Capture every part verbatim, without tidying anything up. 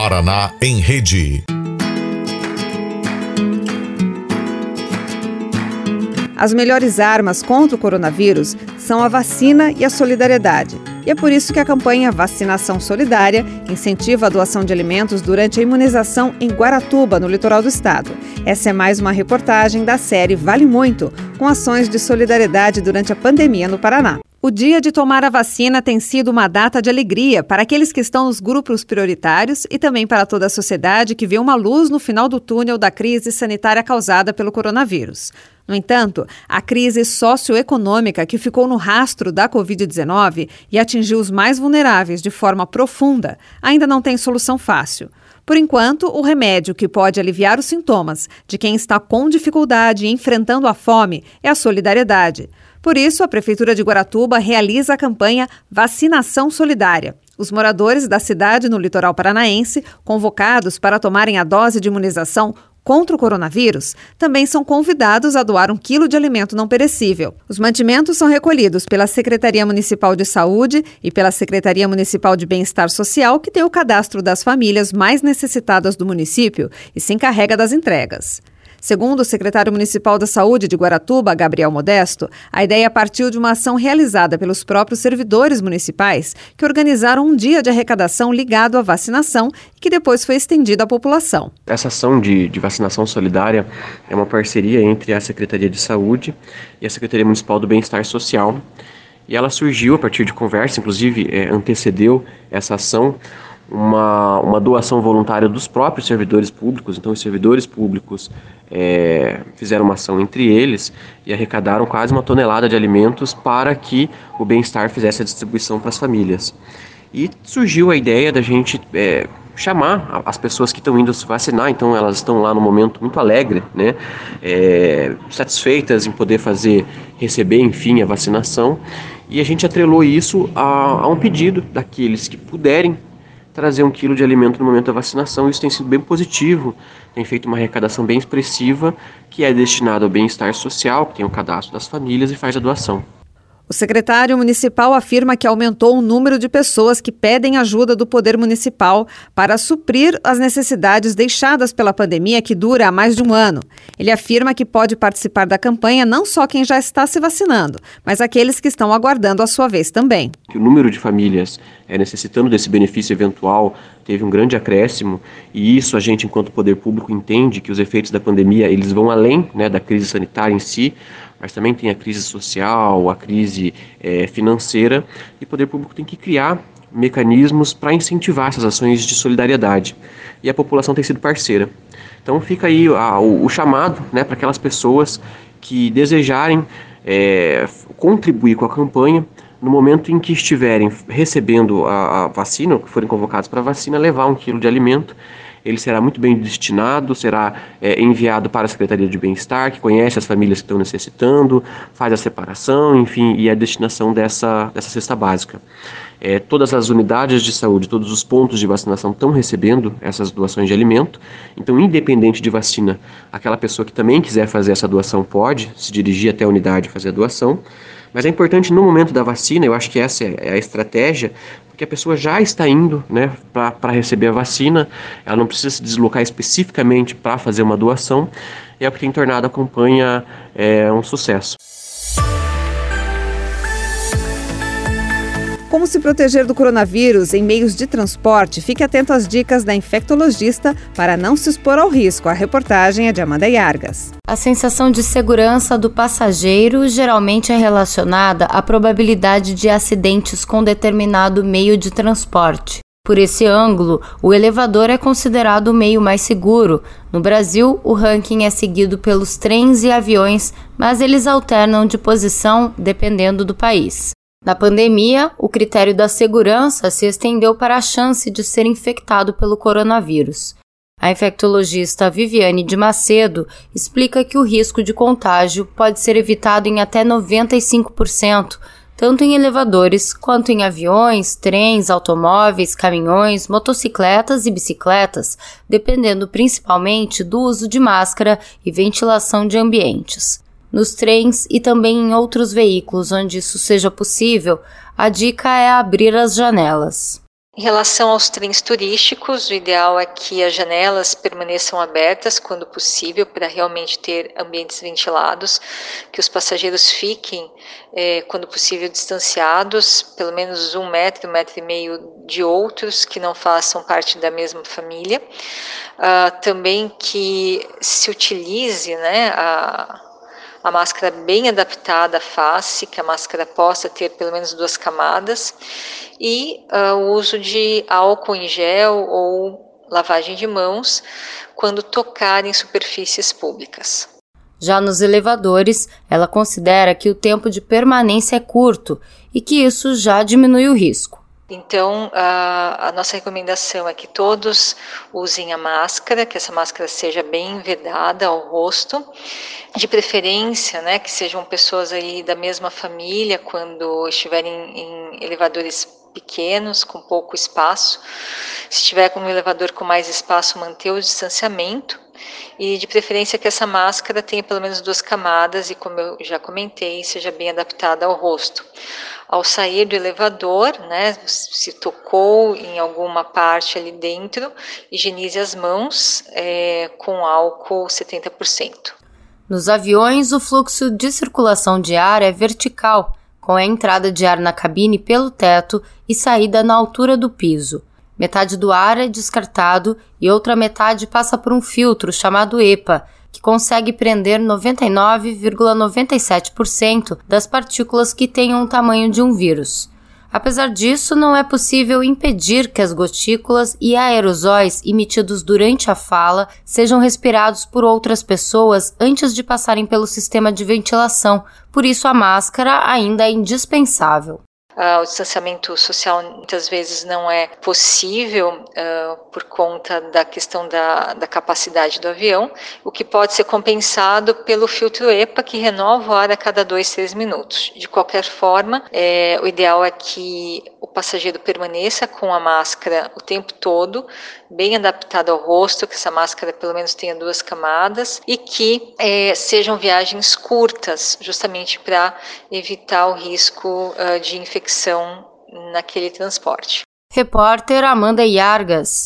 Paraná em Rede. As melhores armas contra o coronavírus são a vacina e a solidariedade. E é por isso que a campanha Vacinação Solidária incentiva a doação de alimentos durante a imunização em Guaratuba, no litoral do estado. Essa é mais uma reportagem da série Vale Muito, com ações de solidariedade durante a pandemia no Paraná. O dia de tomar a vacina tem sido uma data de alegria para aqueles que estão nos grupos prioritários e também para toda a sociedade que vê uma luz no final do túnel da crise sanitária causada pelo coronavírus. No entanto, a crise socioeconômica que ficou no rastro da covid dezenove e atingiu os mais vulneráveis de forma profunda ainda não tem solução fácil. Por enquanto, o remédio que pode aliviar os sintomas de quem está com dificuldade e enfrentando a fome é a solidariedade. Por isso, a Prefeitura de Guaratuba realiza a campanha Vacinação Solidária. Os moradores da cidade no litoral paranaense, convocados para tomarem a dose de imunização contra o coronavírus, também são convidados a doar um quilo de alimento não perecível. Os mantimentos são recolhidos pela Secretaria Municipal de Saúde e pela Secretaria Municipal de Bem-Estar Social, que tem o cadastro das famílias mais necessitadas do município e se encarrega das entregas. Segundo o secretário municipal da Saúde de Guaratuba, Gabriel Modesto, a ideia partiu de uma ação realizada pelos próprios servidores municipais que organizaram um dia de arrecadação ligado à vacinação e que depois foi estendida à população. Essa ação de, de vacinação solidária é uma parceria entre a Secretaria de Saúde e a Secretaria Municipal do Bem-Estar Social. E ela surgiu a partir de conversa, inclusive é, antecedeu essa ação, Uma, uma doação voluntária dos próprios servidores públicos. Então os servidores públicos é, fizeram uma ação entre eles e arrecadaram quase uma tonelada de alimentos para que o Bem-Estar fizesse a distribuição para as famílias. E surgiu a ideia da gente é, chamar as pessoas que estão indo se vacinar, então elas estão lá no momento muito alegre, né, é, satisfeitas em poder fazer, receber, enfim, a vacinação, e a gente atrelou isso a, a um pedido daqueles que puderem trazer um quilo de alimento no momento da vacinação. Isso tem sido bem positivo, tem feito uma arrecadação bem expressiva, que é destinada ao bem-estar social, que tem o cadastro das famílias e faz a doação. O secretário municipal afirma que aumentou o número de pessoas que pedem ajuda do poder municipal para suprir as necessidades deixadas pela pandemia que dura há mais de um ano. Ele afirma que pode participar da campanha não só quem já está se vacinando, mas aqueles que estão aguardando a sua vez também. O número de famílias é, necessitando desse benefício eventual teve um grande acréscimo, e isso a gente, enquanto poder público, entende que os efeitos da pandemia eles vão além, né, da crise sanitária em si, mas também tem a crise social, a crise é, financeira, e o poder público tem que criar mecanismos para incentivar essas ações de solidariedade. E a população tem sido parceira. Então fica aí a, o, o chamado, né, para aquelas pessoas que desejarem é, contribuir com a campanha, no momento em que estiverem recebendo a, a vacina, ou que forem convocados para a vacina, levar um quilo de alimento. Ele será muito bem destinado, será é, enviado para a Secretaria de Bem-Estar, que conhece as famílias que estão necessitando, faz a separação, enfim, e a destinação dessa, dessa cesta básica. É, todas as unidades de saúde, todos os pontos de vacinação estão recebendo essas doações de alimento. Então, independente de vacina, aquela pessoa que também quiser fazer essa doação pode se dirigir até a unidade e fazer a doação. Mas é importante no momento da vacina, eu acho que essa é a estratégia, porque a pessoa já está indo, né, para receber a vacina, ela não precisa se deslocar especificamente para fazer uma doação, e é o que tem tornado a campanha é, um sucesso. Como se proteger do coronavírus em meios de transporte? Fique atento às dicas da infectologista para não se expor ao risco. A reportagem é de Amanda Yargas. A sensação de segurança do passageiro geralmente é relacionada à probabilidade de acidentes com determinado meio de transporte. Por esse ângulo, o elevador é considerado o meio mais seguro. No Brasil, o ranking é seguido pelos trens e aviões, mas eles alternam de posição dependendo do país. Na pandemia, o critério da segurança se estendeu para a chance de ser infectado pelo coronavírus. A infectologista Viviane de Macedo explica que o risco de contágio pode ser evitado em até noventa e cinco por cento, tanto em elevadores quanto em aviões, trens, automóveis, caminhões, motocicletas e bicicletas, dependendo principalmente do uso de máscara e ventilação de ambientes. Nos trens e também em outros veículos onde isso seja possível, a dica é abrir as janelas. Em relação aos trens turísticos, o ideal é que as janelas permaneçam abertas quando possível para realmente ter ambientes ventilados, que os passageiros fiquem, é, quando possível, distanciados, pelo menos um metro, um metro e meio de outros que não façam parte da mesma família. Uh, também que se utilize, né, a a máscara bem adaptada à face, que a máscara possa ter pelo menos duas camadas, e uh, o uso de álcool em gel ou lavagem de mãos quando tocar em superfícies públicas. Já nos elevadores, ela considera que o tempo de permanência é curto e que isso já diminui o risco. Então, a, a nossa recomendação é que todos usem a máscara, que essa máscara seja bem vedada ao rosto, de preferência, né, que sejam pessoas aí da mesma família quando estiverem em elevadores pequenos, com pouco espaço. Se estiver um elevador com mais espaço, manter o distanciamento. E de preferência que essa máscara tenha pelo menos duas camadas e, como eu já comentei, seja bem adaptada ao rosto. Ao sair do elevador, né, se tocou em alguma parte ali dentro, higienize as mãos é, com álcool setenta por cento. Nos aviões, o fluxo de circulação de ar é vertical, com a entrada de ar na cabine pelo teto e saída na altura do piso. Metade do ar é descartado e outra metade passa por um filtro chamado EPA, que consegue prender noventa e nove vírgula noventa e sete por cento das partículas que tenham o tamanho de um vírus. Apesar disso, não é possível impedir que as gotículas e aerosóis emitidos durante a fala sejam respirados por outras pessoas antes de passarem pelo sistema de ventilação, por isso a máscara ainda é indispensável. Uh, o distanciamento social muitas vezes não é possível uh, por conta da questão da, da capacidade do avião, o que pode ser compensado pelo filtro EPA, que renova o ar a cada dois, três minutos. De qualquer forma, é, o ideal é que o passageiro permaneça com a máscara o tempo todo, bem adaptada ao rosto, que essa máscara pelo menos tenha duas camadas e que é, sejam viagens curtas, justamente para evitar o risco uh, de infecção naquele transporte. Repórter Amanda Iargas.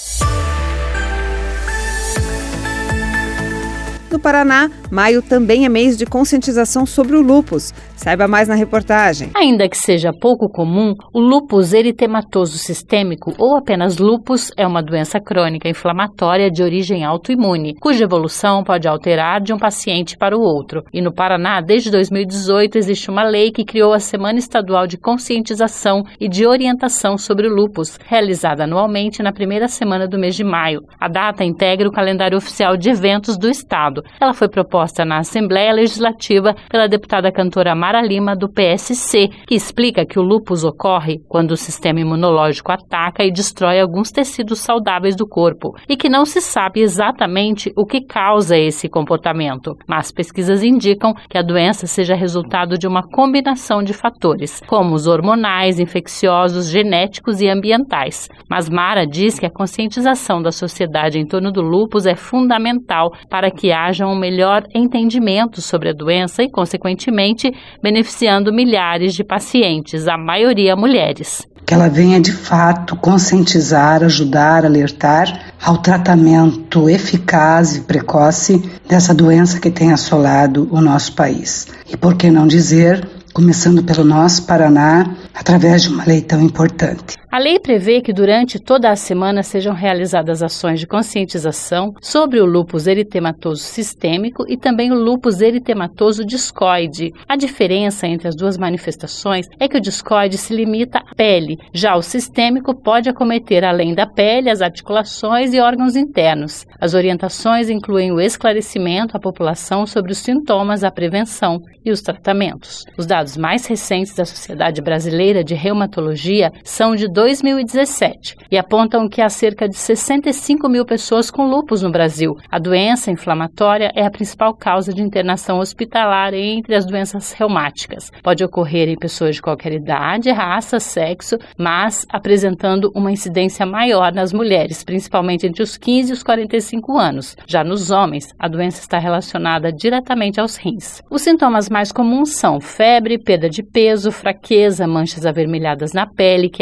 No Paraná, maio também é mês de conscientização sobre o lúpus. Saiba mais na reportagem. Ainda que seja pouco comum, o lúpus eritematoso sistêmico, ou apenas lúpus, é uma doença crônica inflamatória de origem autoimune, cuja evolução pode alterar de um paciente para o outro. E no Paraná, desde dois mil e dezoito, existe uma lei que criou a Semana Estadual de Conscientização e de Orientação sobre o Lúpus, realizada anualmente na primeira semana do mês de maio. A data integra o calendário oficial de eventos do Estado. Ela foi proposta na Assembleia Legislativa pela deputada cantora Mara Lima, do P S C, que explica que o lúpus ocorre quando o sistema imunológico ataca e destrói alguns tecidos saudáveis do corpo e que não se sabe exatamente o que causa esse comportamento, mas pesquisas indicam que a doença seja resultado de uma combinação de fatores, como os hormonais, infecciosos, genéticos e ambientais. Mas Mara diz que a conscientização da sociedade em torno do lúpus é fundamental para que haja um melhor entendimento sobre a doença e, consequentemente, beneficiando milhares de pacientes, a maioria mulheres. Que ela venha, de fato, conscientizar, ajudar, alertar ao tratamento eficaz e precoce dessa doença que tem assolado o nosso país. E por que não dizer, começando pelo nosso Paraná, através de uma lei tão importante. A lei prevê que durante toda a semana sejam realizadas ações de conscientização sobre o lúpus eritematoso sistêmico e também o lúpus eritematoso discoide. A diferença entre as duas manifestações é que o discoide se limita à pele, já o sistêmico pode acometer além da pele as articulações e órgãos internos. As orientações incluem o esclarecimento à população sobre os sintomas, a prevenção e os tratamentos. Os dados mais recentes da Sociedade Brasileira de Reumatologia são de dois mil e dezessete e apontam que há cerca de sessenta e cinco mil pessoas com lúpus no Brasil. A doença inflamatória é a principal causa de internação hospitalar entre as doenças reumáticas. Pode ocorrer em pessoas de qualquer idade, raça, sexo, mas apresentando uma incidência maior nas mulheres, principalmente entre os quinze e os quarenta e cinco anos. Já nos homens, a doença está relacionada diretamente aos rins. Os sintomas mais comuns são febre, perda de peso, fraqueza, manchas avermelhadas na pele, queda de cabelo,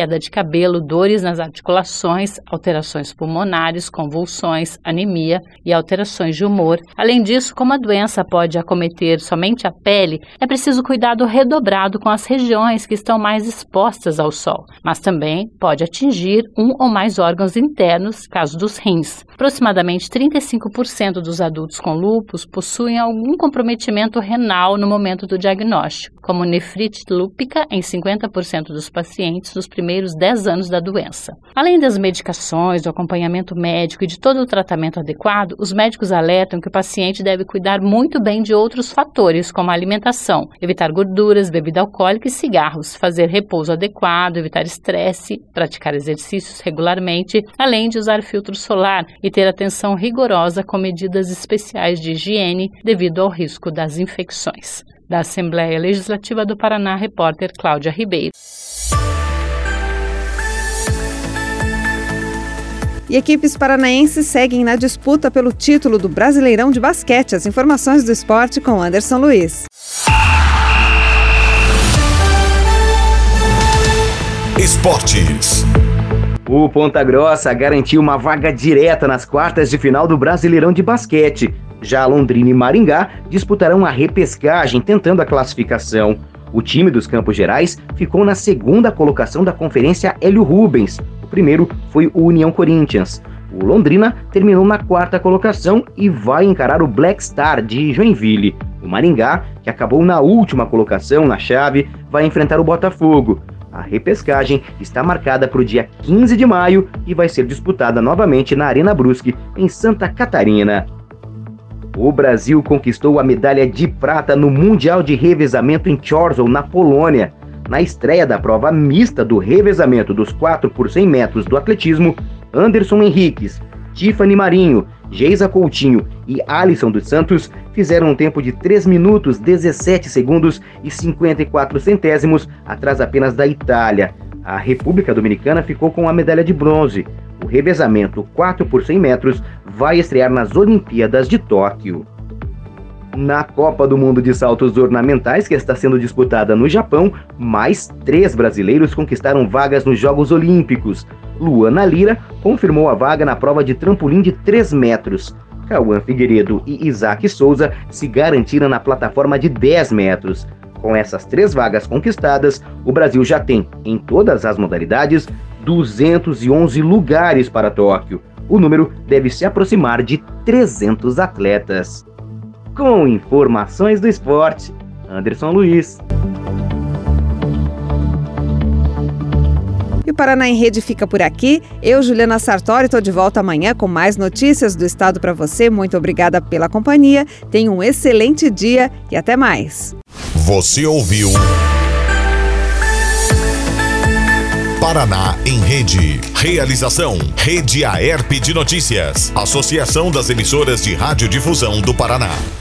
cabelo, dores nas articulações, alterações pulmonares, convulsões, anemia e alterações de humor. Além disso, como a doença pode acometer somente a pele, é preciso cuidado redobrado com as regiões que estão mais expostas ao sol, mas também pode atingir um ou mais órgãos internos, caso dos rins. Aproximadamente trinta e cinco por cento dos adultos com lúpus possuem algum comprometimento renal no momento do diagnóstico, como nefrite lúpica em cinquenta por cento dos pacientes nos primeiros dez anos da doença. Além das medicações, do acompanhamento médico e de todo o tratamento adequado, os médicos alertam que o paciente deve cuidar muito bem de outros fatores, como a alimentação, evitar gorduras, bebida alcoólica e cigarros, fazer repouso adequado, evitar estresse, praticar exercícios regularmente, além de usar filtro solar e ter atenção rigorosa com medidas especiais de higiene devido ao risco das infecções. Da Assembleia Legislativa do Paraná, repórter Cláudia Ribeiro. E equipes paranaenses seguem na disputa pelo título do Brasileirão de Basquete. As informações do esporte com Anderson Luiz. Esportes. O Ponta Grossa garantiu uma vaga direta nas quartas de final do Brasileirão de Basquete. Já Londrina e Maringá disputarão a repescagem tentando a classificação. O time dos Campos Gerais ficou na segunda colocação da Conferência Hélio Rubens. O primeiro foi o União Corinthians. O Londrina terminou na quarta colocação e vai encarar o Black Star de Joinville. O Maringá, que acabou na última colocação na chave, vai enfrentar o Botafogo. A repescagem está marcada para o dia quinze de maio e vai ser disputada novamente na Arena Brusque, em Santa Catarina. O Brasil conquistou a medalha de prata no Mundial de Revezamento em Chorzów, na Polônia. Na estreia da prova mista do revezamento dos quatro por cem metros do atletismo, Anderson Henriques, Tiffany Marinho, Geisa Coutinho e Alisson dos Santos fizeram um tempo de três minutos, dezessete segundos e cinquenta e quatro centésimos, atrás apenas da Itália. A República Dominicana ficou com a medalha de bronze. O revezamento quatro por cem metros vai estrear nas Olimpíadas de Tóquio. Na Copa do Mundo de Saltos Ornamentais, que está sendo disputada no Japão, mais três brasileiros conquistaram vagas nos Jogos Olímpicos. Luana Lira confirmou a vaga na prova de trampolim de três metros. Cauã Figueiredo e Isaac Souza se garantiram na plataforma de dez metros. Com essas três vagas conquistadas, o Brasil já tem, em todas as modalidades, duzentos e onze lugares para Tóquio. O número deve se aproximar de trezentos atletas. Com informações do esporte, Anderson Luiz. E o Paraná em Rede fica por aqui. Eu, Juliana Sartori, estou de volta amanhã com mais notícias do estado para você. Muito obrigada pela companhia. Tenha um excelente dia e até mais. Você ouviu Paraná em Rede. Realização: Rede Aerp de Notícias. Associação das Emissoras de Radiodifusão do Paraná.